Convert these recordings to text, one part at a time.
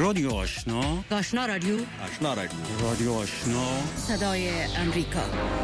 رادیو آشنا، آشنا رادیو، آشنا رادیو، رادیو آشنا، صدای امریکا.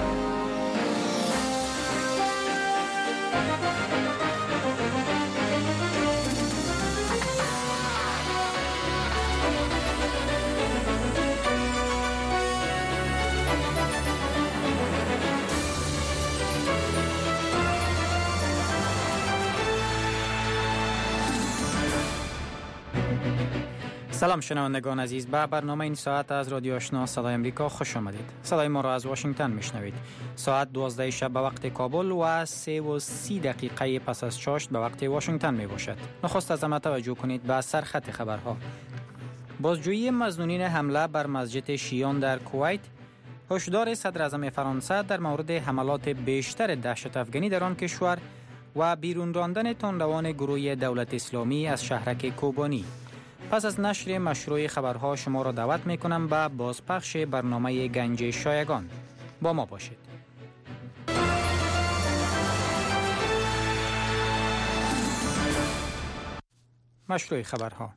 سلام شنوندگان عزیز، به برنامه این ساعت از رادیو آشنا صدای امریکا خوش آمدید. صدای ما را از واشنگتن میشنوید. ساعت 12 شب به وقت کابل و 3:30 دقیقه پس از چاشت به وقت واشنگتن می باشد. نخست از همه توجه کنید به سرخط خبرها. بازجویی مظنونین حمله بر مسجد شیعیان در کویت، هشدار صدر اعظم فرانسه در مورد حملات بیشتر دهشت افغانی در آن کشور و بیرون راندن تندروان گروه دولت اسلامی از شهرک کوبانی. پس از نشر مشروع خبرها شما را دعوت می کنم به بازپخش برنامه گنج شایگان. با ما باشید. مشروع خبرها.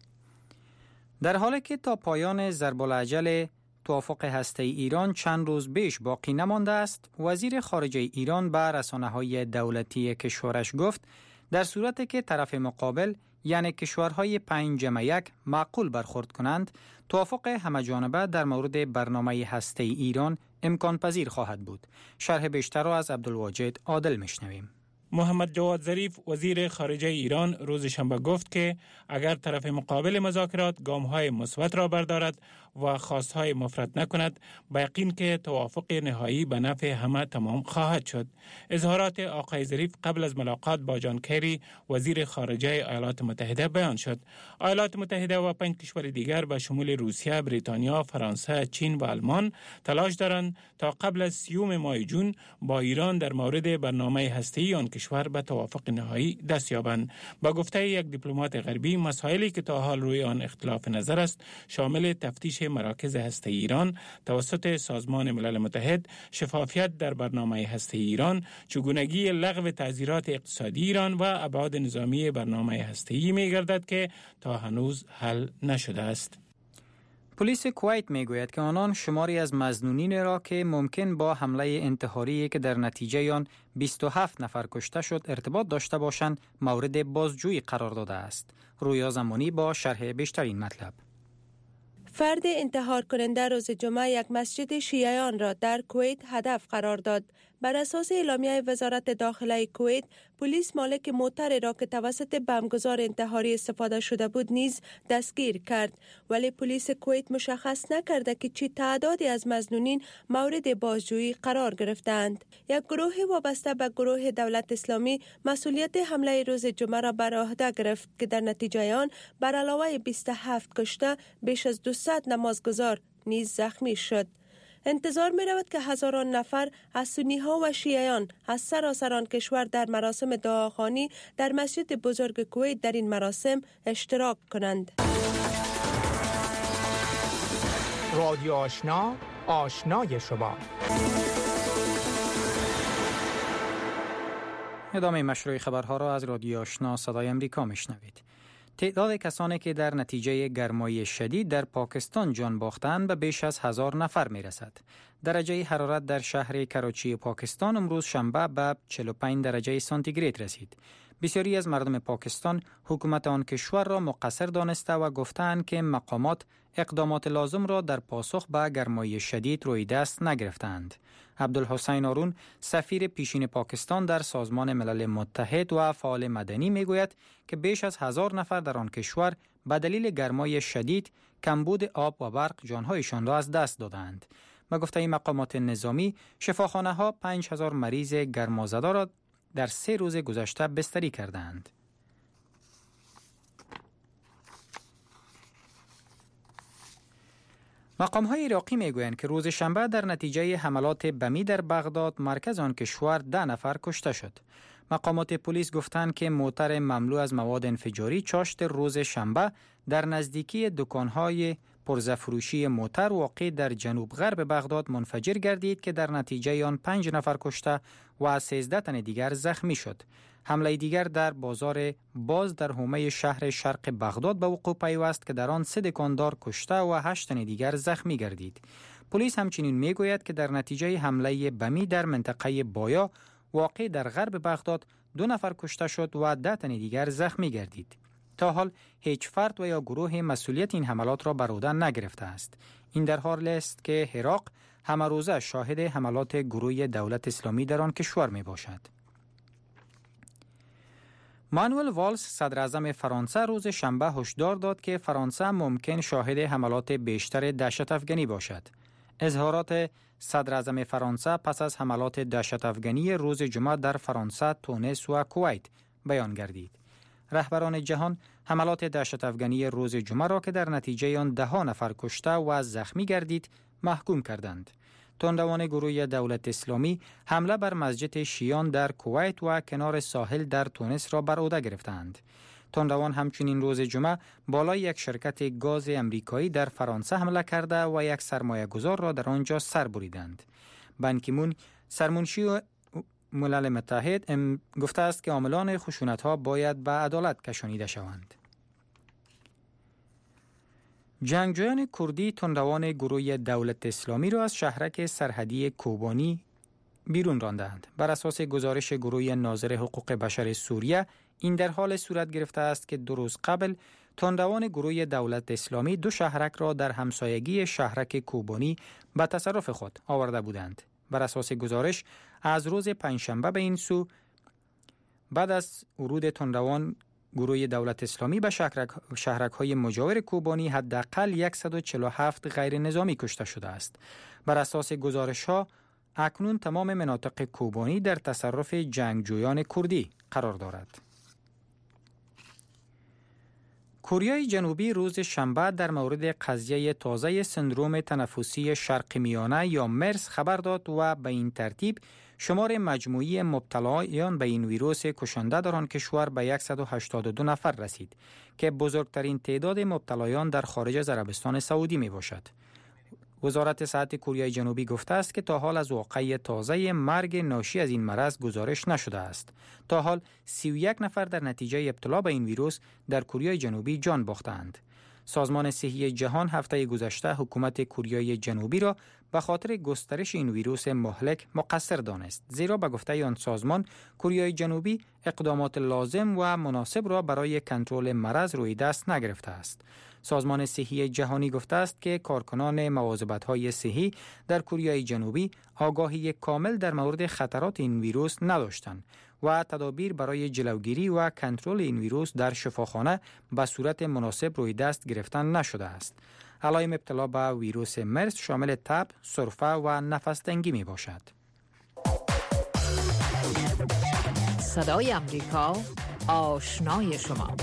در حالی که تا پایان ضرب الاجل توافق هسته‌ای ایران چند روز بیش باقی نمانده است، وزیر خارجه ایران به رسانه‌های دولتی کشورش گفت در صورتی که طرف مقابل یعنی کشورهای 5+1 معقول برخورد کنند، توافق همه‌جانبه در مورد برنامه هسته‌ای ایران امکان پذیر خواهد بود. شرح بیشتر را از عبدالواجد عادل میشنویم. محمد جواد ظریف وزیر خارجه ایران روز شنبه گفت که اگر طرف مقابل مذاکرات گام‌های مثبت را بردارد و خواست‌های مفرط نکند، با یقین که توافق نهایی به نفع همه تمام خواهد شد. اظهارات آقای ظریف قبل از ملاقات با جان کری وزیر خارجه ایالات متحده بیان شد. ایالات متحده و 5 کشور دیگر به شمول روسیه، بریتانیا، فرانسه، چین و آلمان تلاش دارند تا قبل از 30 ماه جون با ایران در مورد برنامه هسته‌ای آن کشور به توافق نهایی دست یابند. با گفته یک دیپلمات غربی، مسائلی که تا حال روی آن اختلاف نظر است شامل تفتیش مراکز هسته‌ای ایران توسط سازمان ملل متحد، شفافیت در برنامه هسته‌ای ایران، چگونگی لغو تعزیرات اقتصادی ایران و ابعاد نظامی برنامه هسته‌ای می‌گردد که تا هنوز حل نشده است. پلیس کویت میگوید که آنان شماری از مظنونین را که ممکن با حمله انتحاری که در نتیجه آن 27 نفر کشته شد ارتباط داشته باشند مورد بازجویی قرار داده است. رویا زمانی با شرح بیشتر این مطلب. فرد انتحار کننده روز جمعه یک مسجد شیعیان را در کویت هدف قرار داد. بر اساس اعلامیه وزارت داخله کویت، پلیس مالک موتر را که توسط بمبگذار انتحاری استفاده شده بود نیز دستگیر کرد، ولی پلیس کویت مشخص نکرده که چه تعدادی از مظنونین مورد بازجویی قرار گرفتند. یک گروه وابسته به گروه دولت اسلامی مسئولیت حمله روز جمعه را بر عهده گرفت که در نتیجه آن بر علاوه 27 کشته بیش از 200 نمازگزار نیز زخمی شد. انتظار می رود که هزاران نفر از سنی ها و شیعیان از سراسر کشور در مراسم دعاخوانی در مسجد بزرگ کویت در این مراسم اشتراک کنند. رادیو آشنا، آشنای شما. ادامه مشروع خبرها را از رادیو آشنا صدای امریکا میشنوید. تعداد کسانی که در نتیجه گرمای شدید در پاکستان جان باختند به بیش از 1000 نفر می رسد. درجه حرارت در شهر کراچی پاکستان امروز شنبه به 45 درجه سانتیگراد رسید. بسیاری از مردم پاکستان حکومت آن کشور را مقصر دانسته و گفتند که مقامات اقدامات لازم را در پاسخ به گرمای شدید روی دست نگرفتند. عبدالحسین آرون سفیر پیشین پاکستان در سازمان ملل متحد و فعال مدنی میگوید که بیش از 1000 نفر در آن کشور به دلیل گرمای شدید، کمبود آب و برق جانهایشان را از دست دادند. به گفته مقامات نظامی، شفاخانه‌ها 5000 مریض گرمازده را در 3 روز گذشته بستری کردند. مقام‌های عراقی میگویند که روز شنبه در نتیجه حملات بمی در بغداد مرکز آن کشور 10 نفر کشته شد. مقامات پلیس گفتند که موتر مملو از مواد انفجاری چاشت روز شنبه در نزدیکی دکان‌های پرزه‌فروشی موتر واقع در جنوب غرب بغداد منفجر گردید که در نتیجه آن 5 نفر کشته و 13 تن دیگر زخمی شد. حمله دیگر در بازار باز در حومه شهر شرق بغداد به وقوع پیوست که در آن 3 دکاندار کشته و 8 تن دیگر زخمی گردید. پلیس همچنین میگوید که در نتیجه حمله بمی در منطقه بایا واقع در غرب بغداد 2 نفر کشته شد و 10 تن دیگر زخمی گردید. تا حال هیچ فرد و یا گروه مسئولیت این حملات را بر عهده نگرفته است. این در حالی است که عراق همه روزه شاهد حملات گروه دولت اسلامی در آن کشور می باشد. مانوئل والز صدر اعظم فرانسه روز شنبه هشدار داد که فرانسه ممکن شاهد حملات بیشتر دهشت افغانی باشد. اظهارات صدر اعظم فرانسه پس از حملات دهشت افغانی روز جمعه در فرانسه، تونس و کویت بیان گردید. رهبران جهان حملات دهشت افغانی روز جمعه را که در نتیجه آن 10 نفر کشته و زخمی گردید محکوم کردند. تندروان گروه دولت اسلامی حمله بر مسجد شیعیان در کویت و کنار ساحل در تونس را بر عهده گرفتند. تندروان همچنین روز جمعه بالای یک شرکت گاز امریکایی در فرانسه حمله کرده و یک سرمایه گذار را در آنجا سر بریدند. بان کی مون سرمنشی ملل متحد گفته است که عاملان خشونت‌ها باید به عدالت کشانیده شوند. جنگجویان کردی تندروان گروه دولت اسلامی را از شهرک سرحدی کوبانی بیرون راندند. بر اساس گزارش گروه ناظر حقوق بشر سوریه، این در حال صورت گرفته است که 2 روز قبل تندروان گروه دولت اسلامی 2 شهرک را در همسایگی شهرک کوبانی به تصرف خود آورده بودند. بر اساس گزارش از روز پنجشنبه به این سو بعد از ورود تندروان گروه دولت اسلامی به شهرک‌های مجاور کوبانی حداقل 147 غیر نظامی کشته شده است. بر اساس گزارش‌ها اکنون تمام مناطق کوبانی در تصرف جنگجویان کردی قرار دارد. کره جنوبی روز شنبه در مورد قضیه تازه سندروم تنفسی شرق میانه یا مرس خبر داد و به این ترتیب شمار مجموعی مبتلایان به این ویروس کشنده در آن کشور به 182 نفر رسید که بزرگترین تعداد مبتلایان در خارج از عربستان سعودی می باشد. وزارت صحت کره جنوبی گفته است که تا حال از واقعه تازه مرگ ناشی از این مرض گزارش نشده است. تا حال 31 نفر در نتیجه ابتلا به این ویروس در کره جنوبی جان باختند. سازمان صحی جهان هفته گذشته حکومت کره جنوبی را به خاطر گسترش این ویروس مهلک مقصر دانست، زیرا به گفته آن سازمان کره جنوبی اقدامات لازم و مناسب را برای کنترل مرض روی دست نگرفته است. سازمان صحی جهانی گفته است که کارکنان مواظبت‌های صحی در کره جنوبی آگاهی کامل در مورد خطرات این ویروس نداشتند و تدابیر برای جلوگیری و کنترل این ویروس در شفاخانه به صورت مناسب روی دست گرفتن نشده است. علائم ابتلا به ویروس مرس شامل تب، سرفه و نفس تنگی می باشد. صدای امریکا، آشنای شما.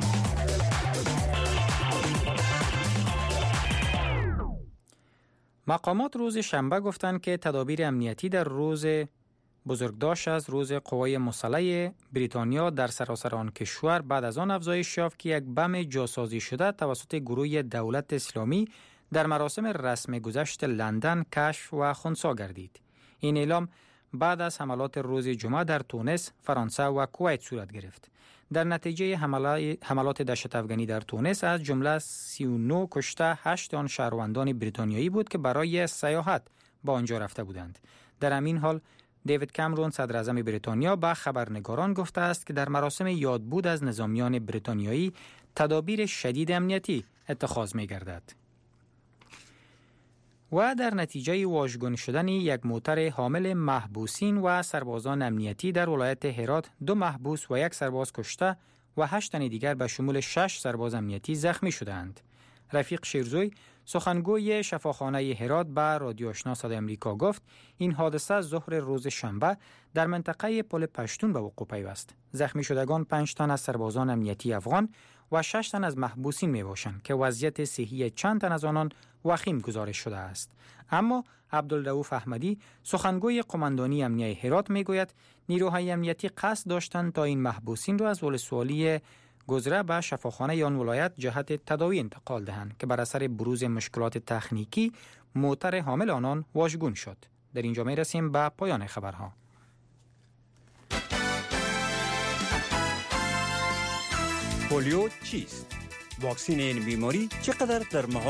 مقامات روز شنبه گفتند که تدابیر امنیتی در روز بزرگداشت از روز قوای مسلح بریتانیا در سراسر آن کشور بعد از آن افزایش یافت که یک بم جاسازی شده توسط گروه دولت اسلامی در مراسم رسم گذشت لندن کشف و خنثی گردید. این اعلام بعد از حملات روز جمعه در تونس، فرانسه و کویت صورت گرفت. در نتیجه حملات دهشت افغانی در تونس از جمله 39 کشته 8 آن شهروندان بریتانیایی بود که برای سیاحت به آنجا رفته بودند. در همین حال دیوید کامرون صدر اعظم بریتانیا به خبرنگاران گفته است که در مراسم یادبود از نظامیان بریتانیایی تدابیر شدید امنیتی اتخاذ می گردد. و در نتیجه واژگون شدن یک موتر حامل محبوسین و سربازان امنیتی در ولایت هرات 2 محبوس و 1 سرباز کشته و 8 تن دیگر به شمول 6 سرباز امنیتی زخمی شدند. رفیق شیرزوی سخنگوی شفاخانه هرات به رادیو آشنا صدای امریکا گفت این حادثه ظهر روز شنبه در منطقه پل پشتون به وقوع پیوست. زخمی شدگان 5 تن از سربازان امنیتی افغان و 6 تن از محبوسین می باشند که وضعیت صحی چند تن از آنان وخیم گزارش شده است. اما عبدالرؤوف احمدی سخنگوی قماندانی امنیه هرات می گوید نیروهای امنیتی قصد داشتند تا این محبوسین را از ولسوالی گذره به شفاخانه آن ولایت جهت تداوی انتقال دهند که بر اثر بروز مشکلات تکنیکی موتر حامل آنان واژگون شد. در اینجا می رسیم به پایان خبرها. پولیو چیست؟ واکسن این بیماری چقدر در